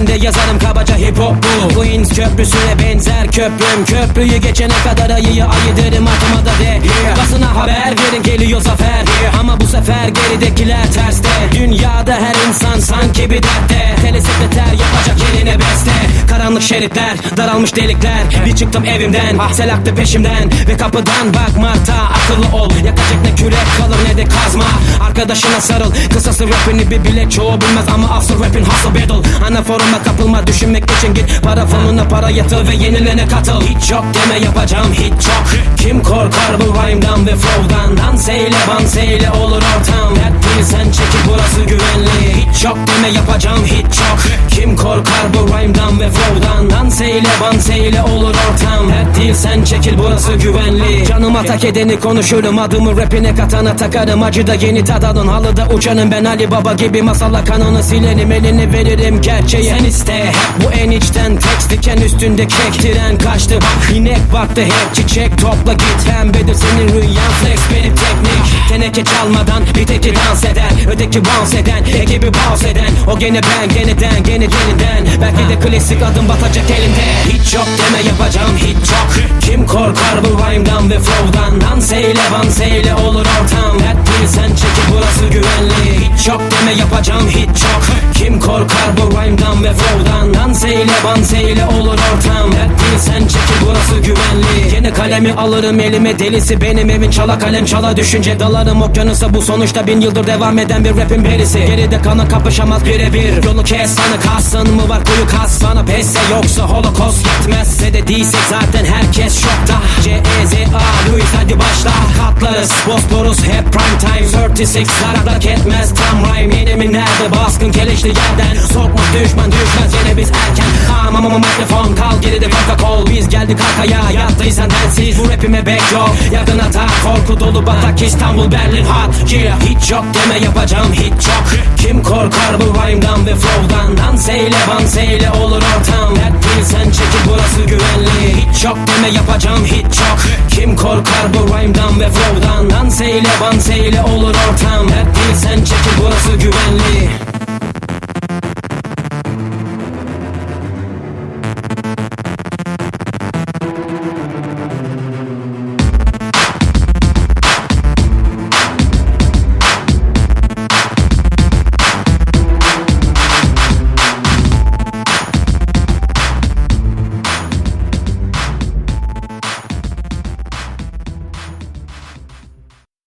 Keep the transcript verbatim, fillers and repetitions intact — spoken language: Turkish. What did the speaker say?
ben de yazarım kabaca hip hop bu. Queens köprüsüne benzer köprüm. Köprüyü geçene kadar ayıyı ayıdırım atıma da de. Yeah. Basına haber verin geliyor zafer. Yeah. Ama bu sefer geridekiler terste. Dünyada her insan sanki bir dertte. Telesekreter yapacak yerine beste. Karanlık şeritler, daralmış delikler. Bir çıktım evimden, sel aktı peşimden. Ve kapıdan bak Marta, akıllı ol. Yakacak ne kürek kalır ne de kazma. Arkadaşına sarıl, kısası rapini bir bile çoğu bilmez. Ama asıl rapin hustle battle. Anaforuma kapılma, düşünmek için git. Para fonuna para yatır ve yenilene katıl. Hiç yok deme yapacağım hiç çok. Kim korkar bu rhyme'dan ve flow'dan? Dans eyle, dans eyle olur ortam. Dert değil sen çekil burası güvenli. Hiç yok deme yapacağım hiç çok. Kim korkar bu rhyme'dan ve flow'dan? Dans eyle, dans eyle olur ortam. Dert değil sen çekil burası güvenli. Canıma tak edeni konuşurum, adımı rapine katana takarım. Acıda yeni tadalın, halıda uçanım ben Ali Baba gibi. Masalla kanını silerim, elini veririm gerçeği. Sen iste hep bu en içten tekst diken üstünde kektiren kaçtı. Bak inek baktı hep çiçek topla git. Pembedir senin rüyan, flex benim teknik. Teneke çalmadan bir teki dans eder, öteki bounce eden, ekibi bounce eden. O gene ben, geneden, gene yeniden. Belki de klasik adım batacak elinde. Hiç yok deme yapacağım hiç çok. Kim korkar bu rhyme'dan ve flow'dan? Dans eyle, dans eyle olur ortam. Dert değil sen çekil burası güvenli. Hiç yok deme yapacağım hiç çok. Kim korkar bu rhyme'dan ve flow'dan? Dans eyle, dans eyle olur ortam. Dert değil sen çekil burası güvenli. Yine kalemi alırım elime, delisi benim evin. Çala kalem çala düşünce dalarım okyanusa. Bu sonuçta bin yıldır devam eden bir rapin perisi. Geride kana kapışamaz birebir. Yolu kes sana, kalsın mı var kuyu kas sana. Pesse yoksa holocaust yetmezse de değilsek zaten herkes şokta. C E Z A Louis hadi başla. Katlarız Bosporus hep prime time. otuz altı sardak etmez tam rhyme. Yenimin nerede baskın keleşli yerden. Sokmaz düşman düşmez yine biz erken. Ama ama mikrofon kal geride Coca-Cola. Biz geldik arkaya yattıysan densiz. Bu rapime bek yok yakın hata. Korku dolu batak İstanbul Berlin hot yeah. Hiç yok deme yapacağım hiç çok. Kim korkar bu rhyme'dan ve flow'dan? Dans eyle, dans eyle olur ortam. Dert değil sen çekil burası güvenli. Hiç yok deme yapacağım hiç çok. Kim korkar bu rhyme'dan ve flow'dan? Dans eyle, dans eyle olur ortam. Dert değil sen çekil burası güvenli.